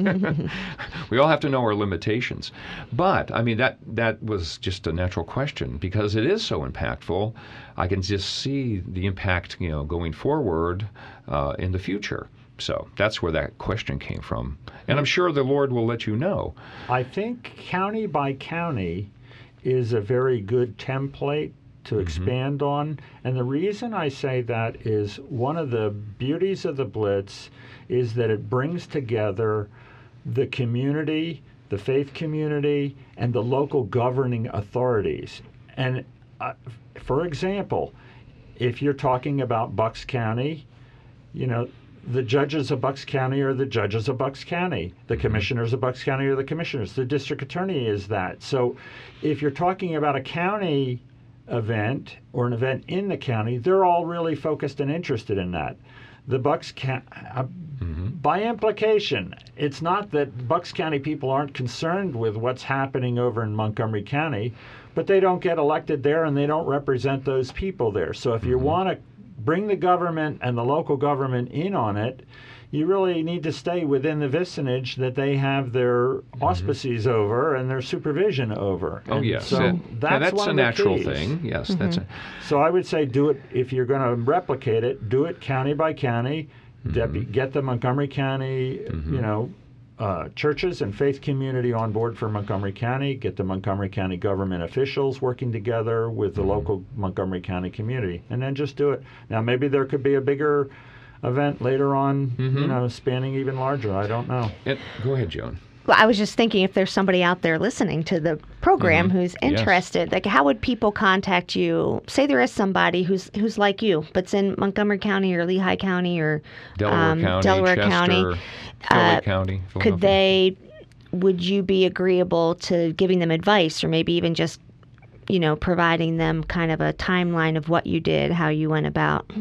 We all have to know our limitations. But, I mean, that, that was just a natural question because it is so impactful. I can just see the impact, you know, going forward uh, in the future. So that's where that question came from. And I'm sure the Lord will let you know. I think county by county is a very good template to expand mm-hmm. on. And the reason I say that is one of the beauties of the Blitz is that it brings together the community, the faith community, and the local governing authorities. And uh, for example, if you're talking about Bucks County, you know, the judges of Bucks County are the judges of Bucks County. The commissioners of Bucks County are the commissioners. The district attorney is that. So if you're talking about a county event or an event in the county, they're all really focused and interested in that. The Bucks County, uh, mm-hmm. by implication, it's not that Bucks County people aren't concerned with what's happening over in Montgomery County, but they don't get elected there and they don't represent those people there. So if mm-hmm. you want to bring the government and the local government in on it, you really need to stay within the vicinage that they have their mm-hmm. auspices over and their supervision over. Oh, and yes. So uh, that's, yeah, that's one a of the natural keys. thing. Yes, mm-hmm. that's a... So I would say do it, if you're going to replicate it, do it county by county. Mm-hmm. Depu- get the Montgomery County, mm-hmm. you know, uh, churches and faith community on board for Montgomery County. Get the Montgomery County government officials working together with the mm-hmm. local Montgomery County community. And then just do it. Now, maybe there could be a bigger event later on, mm-hmm. you know, spanning even larger. I don't know. It, go ahead, Joan. Well, I was just thinking if there's somebody out there listening to the program mm-hmm. who's interested, yes. like how would people contact you? Say there is somebody who's who's like you, but's in Montgomery County or Lehigh County or Delaware um, County, Delaware Chester, County. Philly Uh, County. Could they? Would you be agreeable to giving them advice, or maybe even just, you know, providing them kind of a timeline of what you did, how you went about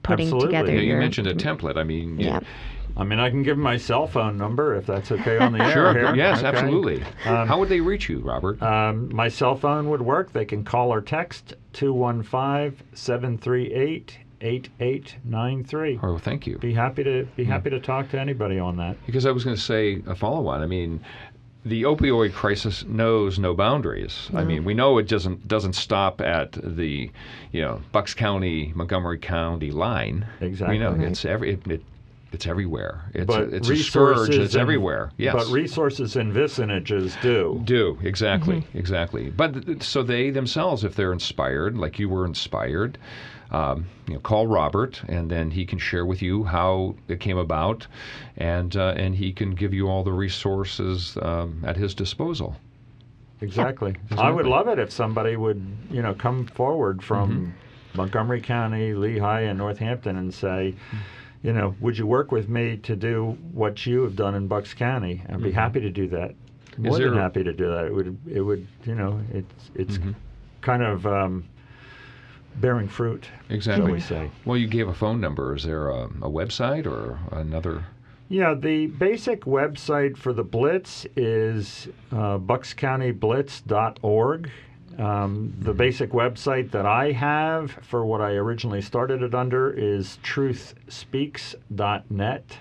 putting Absolutely. together Yeah, you your... mentioned a template. I mean, you- Yeah. I mean, I can give my cell phone number if that's okay on the air. sure, here. yes, Okay. absolutely. Um, How would they reach you, Robert? Um, my cell phone would work. They can call or text two one five, seven three eight, eight eight nine three. oh, thank you. Be happy to be happy to talk to anybody on that. Because I was going to say a follow-on. I mean, the opioid crisis knows no boundaries. I mean, we know it doesn't doesn't stop at the, you know, Bucks County, Montgomery County line. Exactly. We know Right. it's every it, it, it's everywhere. It's But a, it's a scourge. resources It's and- everywhere. Yes. But resources and vicinages do. Do exactly, Mm-hmm. exactly. But th- so they themselves, if they're inspired, like you were inspired, um, you know, call Robert, and then he can share with you how it came about, and uh, and he can give you all the resources um, at his disposal. Exactly. I would Exactly. love it if somebody would, you know, come forward from Mm-hmm. Montgomery County, Lehigh, and Northampton and say, you know, would you work with me to do what you have done in Bucks County? I'd be happy to do that. More than Mm-hmm. there- happy to do that. It would, it would, you know, it's it's Mm-hmm. kind of um, bearing fruit, Exactly. shall we say. Well, you gave a phone number. Is there a, a website or another? Yeah, the basic website for the Blitz is uh, bucks county blitz dot org. Um, the basic website that I have for what I originally started it under is truth speaks dot net.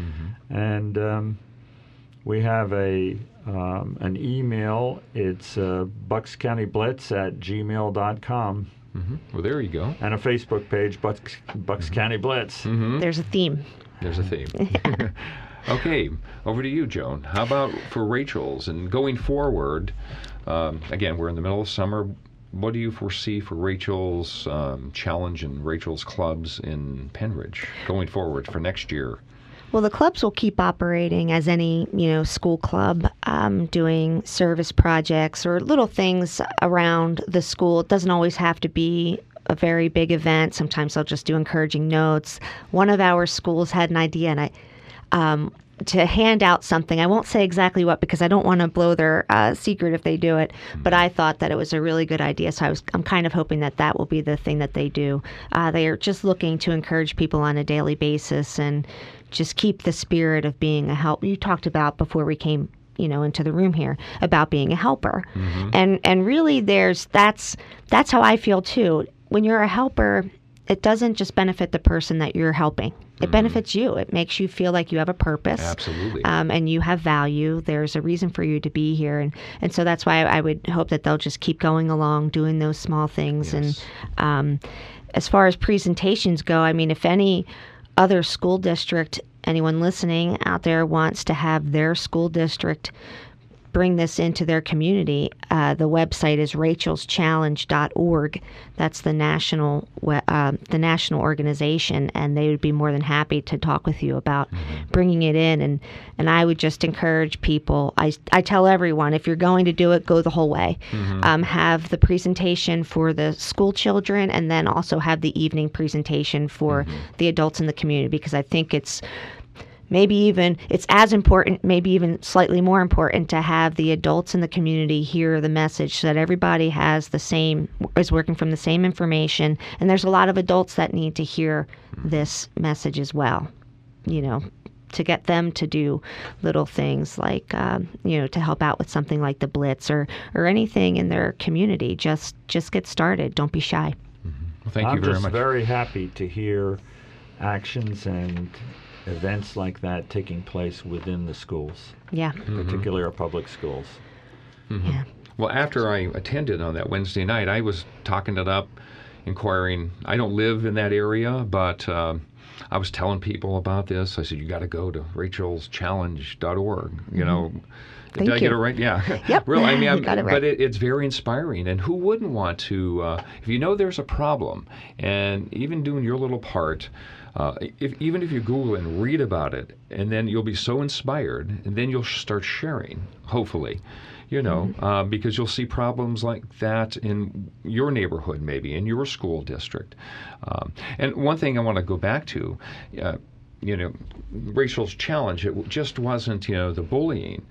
And um, we have a um, an email. It's uh, buckscountyblitz at gmail dot com. Mm-hmm. Well, there you go. And a Facebook page, Bucks, Bucks County Blitz. Mm-hmm. There's a theme. There's a theme. Okay, over to you, Joan. How about for Rachel's and going forward? Um, again, we're in the middle of summer. What do you foresee for Rachel's um, challenge and Rachel's clubs in Penridge going forward for next year? Well, the clubs will keep operating as any, you know, school club, um, doing service projects or little things around the school. It doesn't always have to be a very big event. Sometimes they'll just do encouraging notes. One of our schools had an idea, and I um, to hand out something. I won't say exactly what because I don't want to blow their uh, secret if they do it. But I thought that it was a really good idea, so I was I'm kind of hoping that that will be the thing that they do. Uh, they are just looking to encourage people on a daily basis and just keep the spirit of being a help. You talked about before we came, you know, into the room here about being a helper, and and really there's that's that's how I feel too. When you're a helper, it doesn't just benefit the person that you're helping. It benefits you. It makes you feel like you have a purpose. Absolutely. Um, and you have value. There's a reason for you to be here. And, and so that's why I would hope that they'll just keep going along, doing those small things. Yes. And um, as far as presentations go, I mean, if any other school district, anyone listening out there wants to have their school district bring this into their community, uh, the website is rachels challenge dot org. That's the national we- uh, the national organization, and they would be more than happy to talk with you about bringing it in. And, and I would just encourage people. I, I tell everyone, if you're going to do it, go the whole way. Um, have the presentation for the school children, and then also have the evening presentation for the adults in the community, because I think it's maybe even it's as important, maybe even slightly more important, to have the adults in the community hear the message so that everybody has the same, is working from the same information. And there's a lot of adults that need to hear this message as well, you know, to get them to do little things like, um, you know, to help out with something like the Blitz or, or anything in their community. Just, just get started. Don't be shy. Well, thank I'm you very just much. very happy to hear actions and events like that taking place within the schools, Yeah. particularly our public schools. Yeah. Well, after I attended on that Wednesday night, I was talking it up, inquiring. I don't live in that area, but um, I was telling people about this. I said, you got to go to rachels challenge dot org. You know, Thank did I get you. it right? Yeah. Yep. Really, I mean, You I'm, got it right. but it, it's very inspiring. And who wouldn't want to, uh, if you know there's a problem, and even doing your little part, Uh, if, even if you Google and read about it, and then you'll be so inspired, and then you'll start sharing, hopefully, you know, uh, because you'll see problems like that in your neighborhood, maybe, in your school district. Um, and one thing I want to go back to, uh, you know, Rachel's challenge, it just wasn't, you know, the bullying.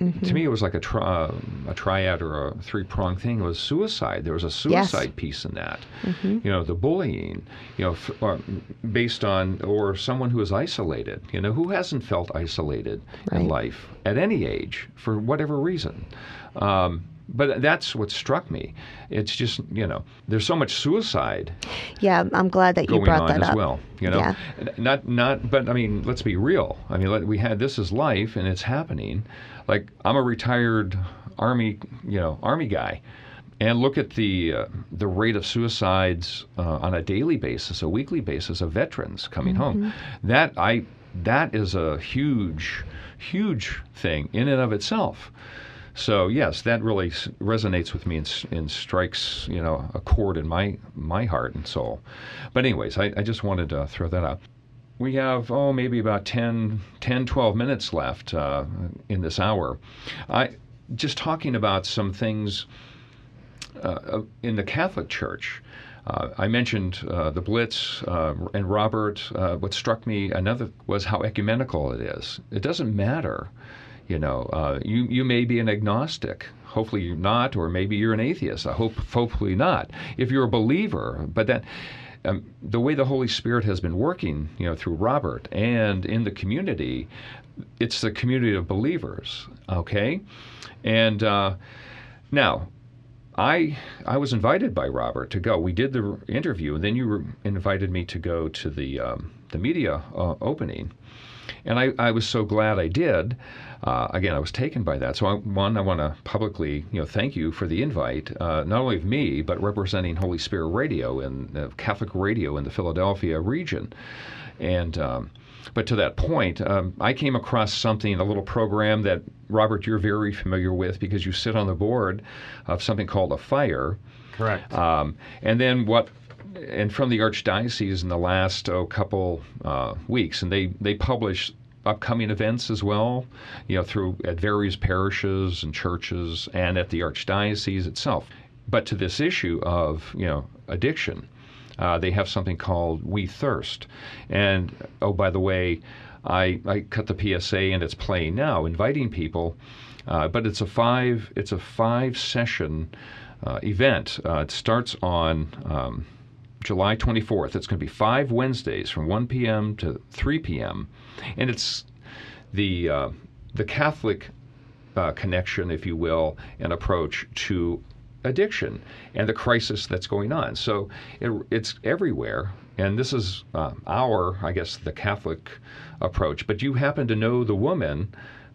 to me, it was like a, tri- a triad or a three-pronged thing. It was suicide. There was a suicide Yes. piece in that. Mm-hmm. You know, the bullying, you know, f- or based on, or someone who is isolated, you know, who hasn't felt isolated in Right. life at any age for whatever reason. Um, but that's what struck me. It's just, you know, there's so much suicide Yeah, I'm glad that you going brought on that as up. well. You know, Yeah. not not. But I mean, let's be real. I mean, let, we had this is life, and it's happening. Like I'm a retired army, you know, army guy, and look at the uh, the rate of suicides uh, on a daily basis, a weekly basis of veterans coming home. That I that is a huge, huge thing in and of itself. So yes, that really s- resonates with me and, s- and strikes, you know, a chord in my my heart and soul. But anyways, I, I just wanted to throw that out. We have, oh, maybe about ten, ten, twelve minutes left uh, in this hour. I just talking about some things uh, in the Catholic Church. Uh, I mentioned uh, the Blitz uh, and Robert. Uh, what struck me another was how ecumenical it is. It doesn't matter. You know, uh, you you may be an agnostic. Hopefully you're not, or maybe you're an atheist. I hope, hopefully not. If you're a believer, but that um, the way the Holy Spirit has been working, you know, through Robert and in the community, it's the community of believers. Okay, and uh, now. I I was invited by Robert to go. We did the interview, and then you were invited me to go to the um, the media uh, opening, and I, I was so glad I did. Uh, again, I was taken by that. So I, one, I want to publicly, you know, thank you for the invite, uh, not only of me but representing Holy Spirit Radio and uh, Catholic Radio in the Philadelphia region, and. Um, But to that point, um, I came across something, a little program that, Robert, you're very familiar with because you sit on the board of something called A Fire. Correct. Um, and then what, and from the Archdiocese in the last oh, couple uh, weeks, and they, they publish upcoming events as well, you know, through at various parishes and churches and at the Archdiocese itself. But to this issue of, you know, addiction. Uh, they have something called We Thirst. And, oh, by the way, I, I cut the P S A and it's playing now, inviting people. Uh, but it's a five it's a five session uh, event. Uh, it starts on um, July twenty-fourth. It's going to be five Wednesdays from one p.m. to three p.m. And it's the uh, the Catholic uh, connection, if you will, and approach to addiction and the crisis that's going on. So it, it's everywhere, and this is uh, our, I guess, the Catholic approach. But you happen to know the woman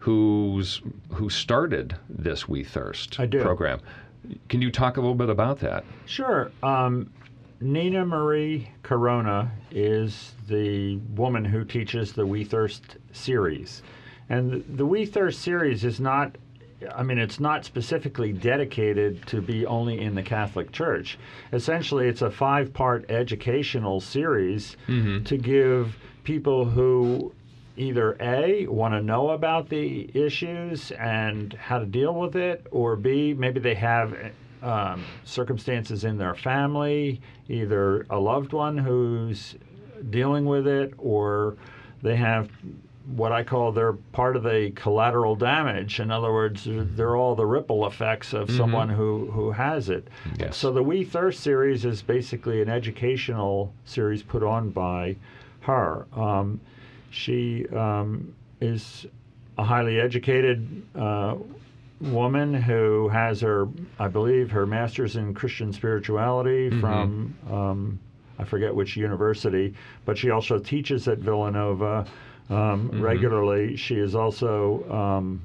who's who started this We Thirst I do. program. Can you talk a little bit about that? Sure. Um, Nina Marie Corona is the woman who teaches the We Thirst series. And the We Thirst series is not, I mean, it's not specifically dedicated to be only in the Catholic Church. Essentially, it's a five-part educational series Mm-hmm. to give people who either A, want to know about the issues and how to deal with it, or B, maybe they have um, circumstances in their family, either a loved one who's dealing with it, or they have what I call they're part of the collateral damage. In other words, they're, they're all the ripple effects of Mhm. someone who, who has it. Yes. So the We Thirst series is basically an educational series put on by her. Um, she um, is a highly educated uh, woman who has her, I believe, her master's in Christian spirituality Mhm. from, um, I forget which university, but she also teaches at Villanova um, Mhm. regularly. She is also um,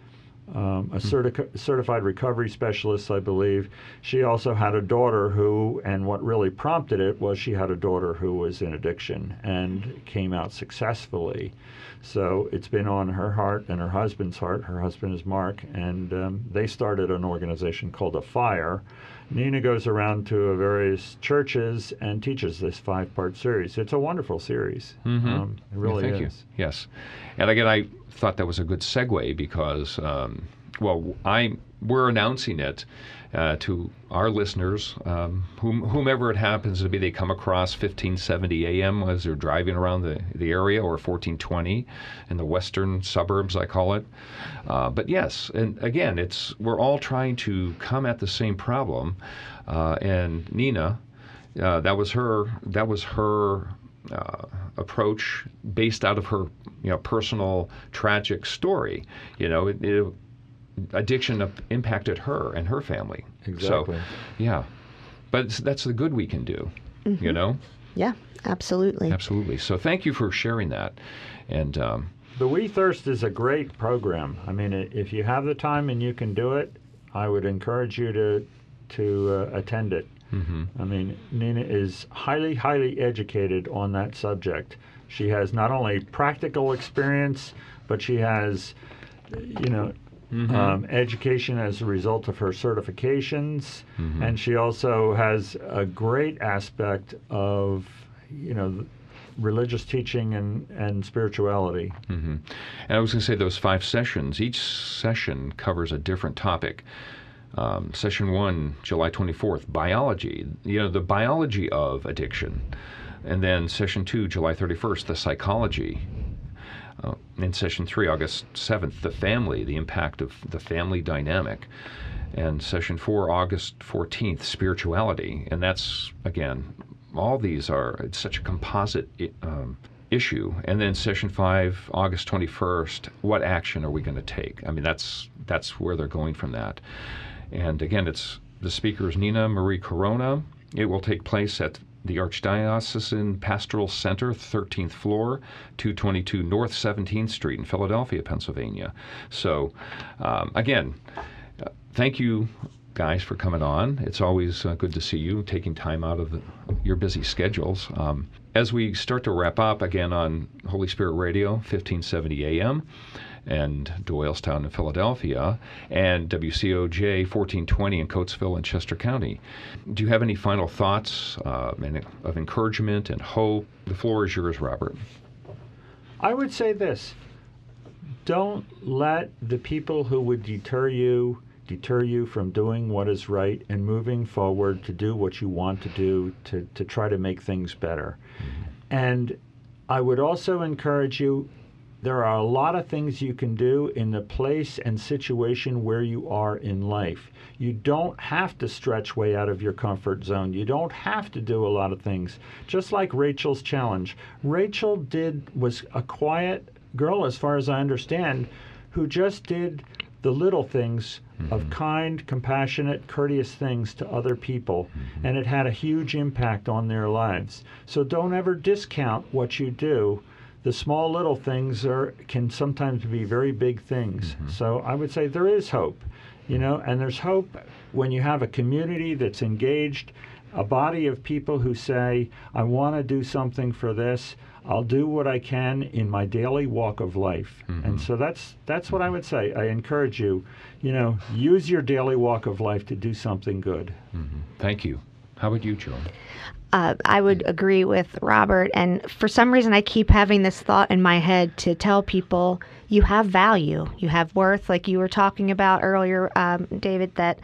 um, a certi- certified recovery specialist, I believe. She also had a daughter who, and what really prompted it was she had a daughter who was in addiction and came out successfully. So it's been on her heart and her husband's heart. Her husband is Mark, and um, they started an organization called A Fire. Nina goes around to various churches and teaches this five-part series. It's a wonderful series. Mhm. Um, it really Thank is. you. Yes. And again, I thought that was a good segue because, um, well, I we're announcing it uh, to our listeners, um, whom, whomever it happens to be, they come across fifteen seventy A M as they're driving around the, the area, or fourteen twenty in the western suburbs, I call it. Uh, but yes, and again, it's we're all trying to come at the same problem. Uh, and Nina, uh, that was her. That was her. Uh, approach based out of her, you know, personal tragic story. You know, it, it, addiction impacted her and her family. Exactly. So, yeah, but it's, that's the good we can do. Mm-hmm. You know. Yeah, absolutely. Absolutely. So thank you for sharing that. And um, the We Thirst is a great program. I mean, if you have the time and you can do it, I would encourage you to to uh, attend it. Mm-hmm. I mean, Nina is highly, highly educated on that subject. She has not only practical experience, but she has, you know, mm-hmm. um, education as a result of her certifications, mm-hmm. and she also has a great aspect of, you know, religious teaching and, and spirituality. Mm-hmm. And I was going to say those five sessions, each session covers a different topic. Um, session one, July twenty-fourth, biology, you know, the biology of addiction. And then session two, July thirty-first, the psychology. Uh, in session three, August seventh, the family, the impact of the family dynamic. And session four, August fourteenth, spirituality. And that's, again, all these are, it's such a composite um, issue. And then session five, August twenty-first, what action are we going to take? I mean, that's that's where they're going from that. And again, it's the speaker is Nina Marie Corona. It will take place at the Archdiocesan Pastoral Center, thirteenth floor, two twenty-two North seventeenth Street in Philadelphia, Pennsylvania. So, um, again, uh, thank you, guys, for coming on. It's always uh, good to see you, taking time out of the, your busy schedules. Um, as we start to wrap up, again, on Holy Spirit Radio, fifteen seventy A M, and Doylestown in Philadelphia, and W C O J fourteen twenty in Coatesville and Chester County. Do you have any final thoughts uh, and, of encouragement and hope? The floor is yours, Robert. I would say this. Don't let the people who would deter you deter you from doing what is right and moving forward to do what you want to do to, to try to make things better. Mm-hmm. And I would also encourage you, there are a lot of things you can do in the place and situation where you are in life. You don't have to stretch way out of your comfort zone. You don't have to do a lot of things. Just like Rachel's challenge. Rachel did was a quiet girl, as far as I understand, who just did the little things mm-hmm. of kind, compassionate, courteous things to other people, mm-hmm. and it had a huge impact on their lives. So don't ever discount what you do. The small little things are can sometimes be very big things. Mm-hmm. So I would say there is hope, you know, and there's hope when you have a community that's engaged, a body of people who say, I want to do something for this. I'll do what I can in my daily walk of life. Mm-hmm. And so that's that's what I would say. I encourage you, you know, use your daily walk of life to do something good. Mm-hmm. Thank you. How about you, Joan? Uh, I would agree with Robert, and for some reason I keep having this thought in my head to tell people you have value, you have worth, like you were talking about earlier, um, David, that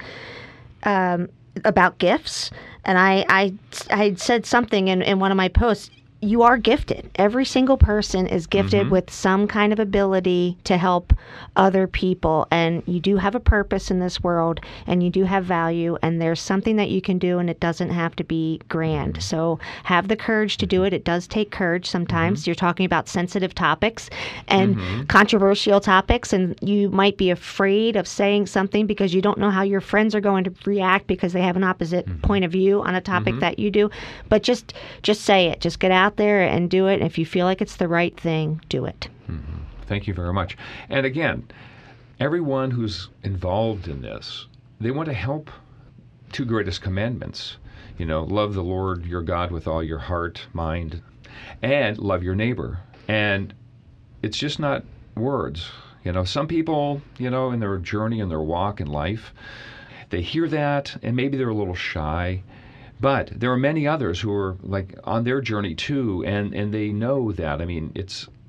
um, about gifts, and I, I, I said something in, in one of my posts. You are gifted. Every single person is gifted mm-hmm. with some kind of ability to help other people. And you do have a purpose in this world, and you do have value, and there's something that you can do, and it doesn't have to be grand. So have the courage to do it. It does take courage sometimes. Mm-hmm. You're talking about sensitive topics and mm-hmm. controversial topics, and you might be afraid of saying something because you don't know how your friends are going to react because they have an opposite mm-hmm. point of view on a topic mm-hmm. that you do. But just just say it. Just get out there and do it. And if you feel like it's the right thing, do it. Mm-hmm. Thank you very much. And again, everyone who's involved in this, they want to help two greatest commandments. You know, love the Lord your God with all your heart, mind, and love your neighbor. And it's just not words. You know, some people, you know, in their journey, in their walk in life, they hear that and maybe they're a little shy. But there are many others who are like on their journey too, and, and they know that. I mean, it's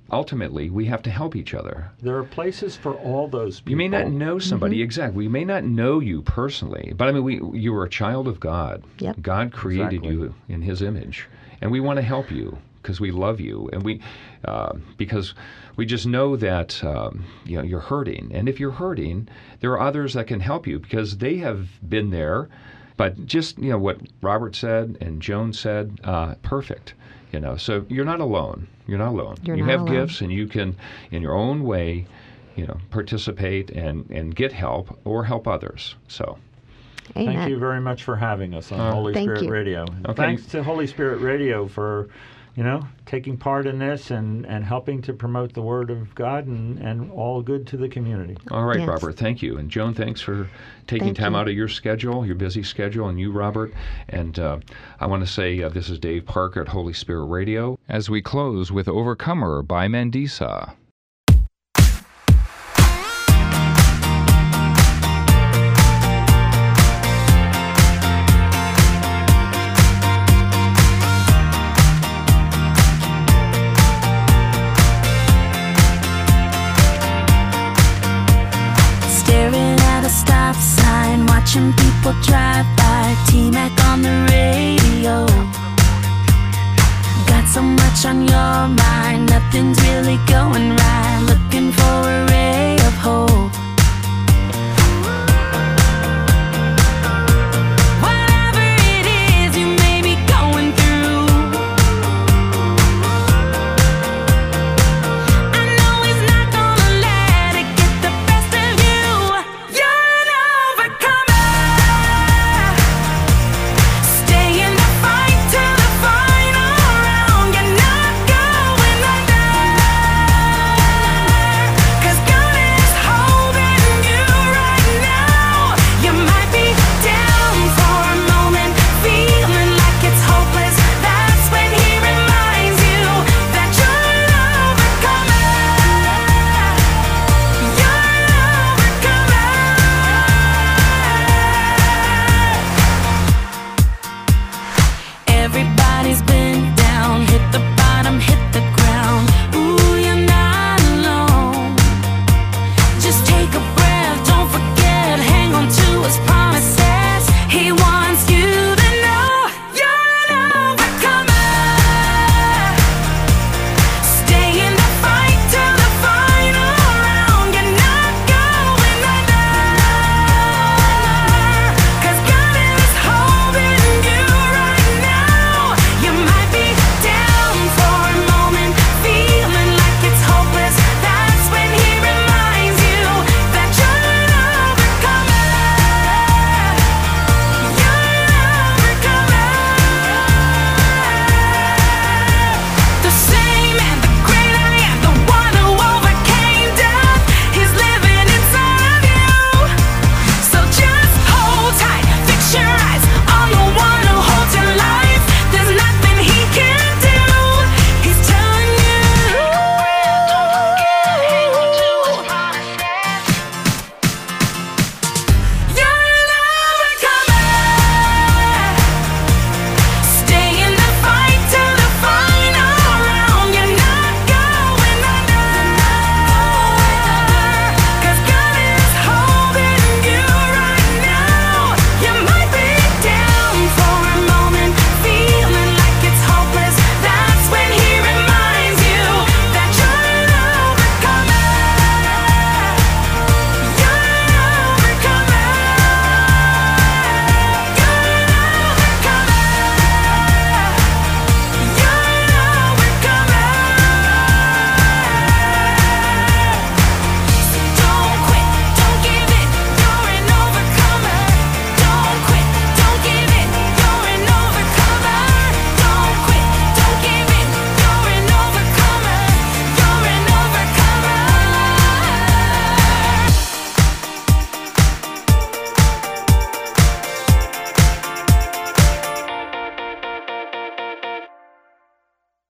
ultimately we have to help each other. There are places for all those people. You may not know somebody, mm-hmm. exactly. We may not know you personally, but I mean, we you are a child of God. Yep. God created Exactly. you in His image, and we want to help you because we love you, and we uh, because we just know that um, you know you're hurting, and if you're hurting, there are others that can help you because they have been there. But just you know what Robert said and Joan said, uh, perfect. You know, so you're not alone. You're not alone. You're you not have alone. gifts, and you can, in your own way, you know, participate and, and get help or help others. So, Amen. Thank you very much for having us on Uh, Holy Thank Spirit you. Radio. And Okay. Thanks to Holy Spirit Radio for, you know, taking part in this and, and helping to promote the Word of God and, and all good to the community. all right, Yes. Robert, thank you. And Joan, thanks for taking Thank time you. out of your schedule, your busy schedule, and you, Robert. And uh, I want to say uh, this is Dave Parker at Holy Spirit Radio. As we close with Overcomer by Mandisa. Staring at a stop sign, watching people drive by, T-Mac on the radio. Got so much on your mind, nothing's really going right. Looking for a ray of hope.